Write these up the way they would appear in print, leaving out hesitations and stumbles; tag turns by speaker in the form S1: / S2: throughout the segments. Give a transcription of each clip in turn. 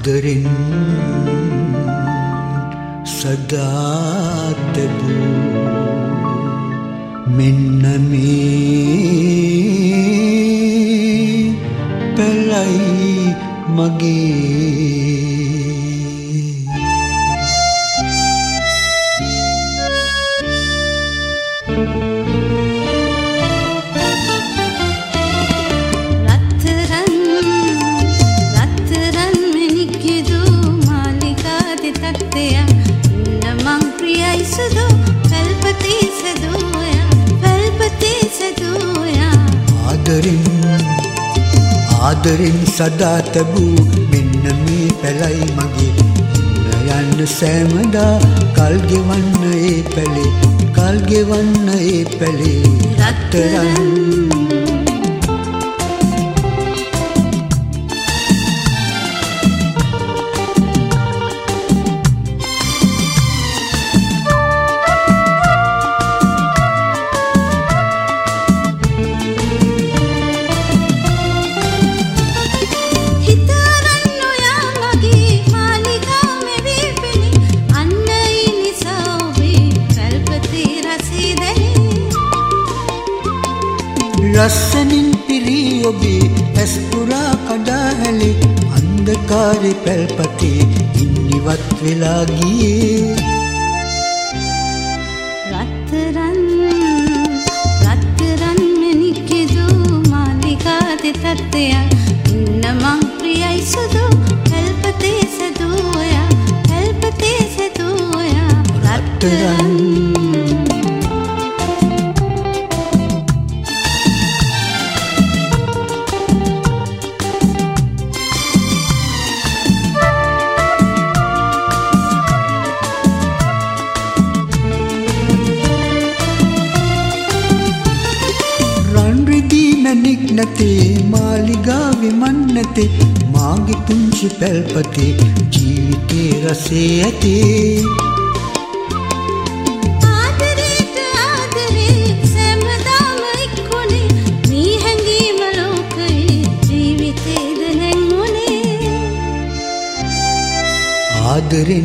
S1: ආදරෙන් සදා තිබූ මෙන්න මේ පැලයි මගේ ආදරෙන් සදා තිබූ මෙන්න මේ පැලයි මගේ යන්න සෑමදා කල් ගෙවන්න ඒ පැලේ කල් ගෙවන්න ඒ පැලේ රත්තරන් ලස්සනින් පිරී ඔබේ ඇස් පුරා කඩා හැලේ අන්ධකාරේ පැල්පතේ ඉන්නිවත් වෙලා ගියේ
S2: රත්තරන් මැණික්කෙදු මාලිකා දෙතත්ය ඉන්න මං ප්‍රියයි සුදු පැල්පතේ සදුවයා රත්තරන්
S1: මැණික් නැතේ මාලිගාවේ මන් නැතේ මාගේ පුංචි පැල්පතේ ජීවිතේ රසේ ඇතේ
S2: ආදරේට ආදරේ සෑමදාම එක්කුනේ මේ හැඟීම ලෝකයේ ජීවිතේද නැංගුනේ
S1: ආදරෙන්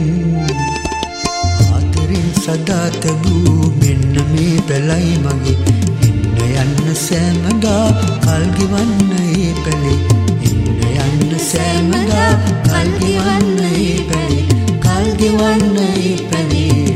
S1: සදා තිබූ මෙන්න මේ පැලයි මගේ යන්න සෑමදා කල් ගෙවන්න ඒ පැලේ යන්න සෑමදා කල් ගෙවන්න ඒ පැලේ